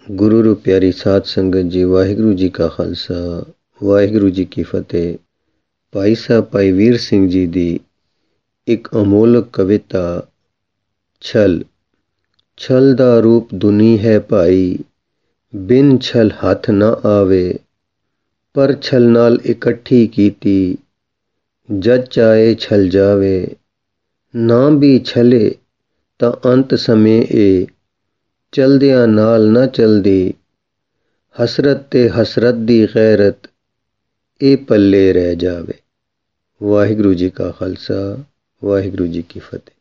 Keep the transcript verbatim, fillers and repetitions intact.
ਗੁਰੂ ਰੂ ਪਿਆਰੀ ਸਾਧ ਸੰਗਤ ਜੀ, ਵਾਹਿਗੁਰੂ ਜੀ ਕਾ ਖਾਲਸਾ ਵਾਹਿਗੁਰੂ ਜੀ ਕੀ ਫਤਿਹ। ਭਾਈ ਸਾਹਿਬ ਭਾਈ ਵੀਰ ਸਿੰਘ ਜੀ ਦੀ ਇੱਕ ਅਮੋਲਕ ਕਵਿਤਾ ਛਲ। ਛਲ ਦਾ ਰੂਪ ਦੁਨੀ ਹੈ ਭਾਈ, ਬਿਨ ਛਲ ਹੱਥ ਨਾ ਆਵੇ। ਪਰ ਛਲ ਨਾਲ ਇਕੱਠੀ ਕੀਤੀ, ਜਦ ਚਾਹੇ ਛਲ ਜਾਵੇ। ਨਾ ਵੀ ਛਲੇ ਤਾਂ ਅੰਤ ਸਮੇਂ ਇਹ, ਚਲਦਿਆਂ ਨਾਲ ਨਾ ਚਲਦੀ। ਹਸਰਤ ਤੇ ਹਸਰਤ ਦੀ ਗੈਰਤ, ਇਹ ਪੱਲੇ ਰਹਿ ਜਾਵੇ। ਵਾਹਿਗੁਰੂ ਜੀ ਕਾ ਖਾਲਸਾ ਵਾਹਿਗੁਰੂ ਜੀ ਕੀ ਫਤਿਹ।